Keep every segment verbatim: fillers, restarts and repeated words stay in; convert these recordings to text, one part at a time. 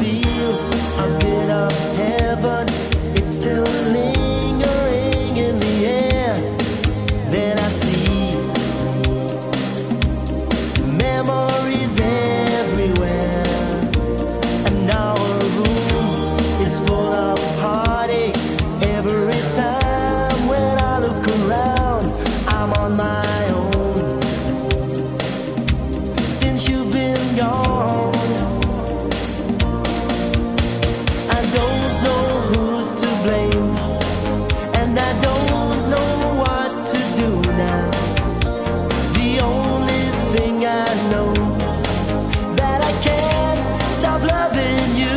feel a bit of heaven. It's still lingering in the air. Then I see memories everywhere. And our room is full of heartache. Every time when I look around, I'm on my own. Since you've been gone, I don't know who's to blame, and I don't know what to do now. The only thing I know, that I can't stop loving you.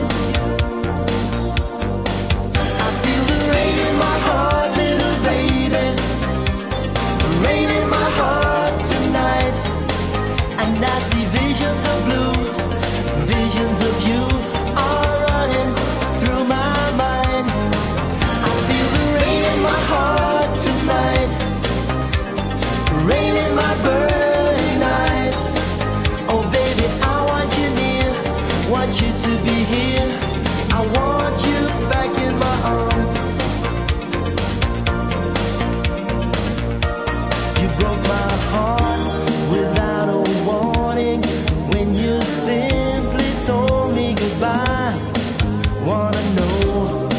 I feel the rain in my heart, little baby, the rain in my heart tonight. And I see visions of blue, visions of you are running through my mind. I feel the rain in my heart tonight, rain in my burning eyes. Oh baby, I want you near, want you to be here. I want you back in my arms. You broke my heart without a warning when you simply told me goodbye. Wanna know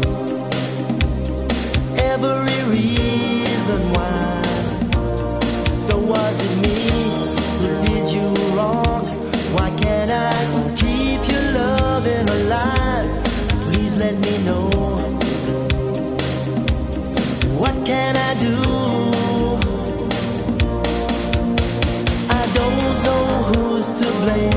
every reason why. So was it me who did you wrong? Why can't I keep your loving alive? Please let me know. What can I do? I don't know who's to blame.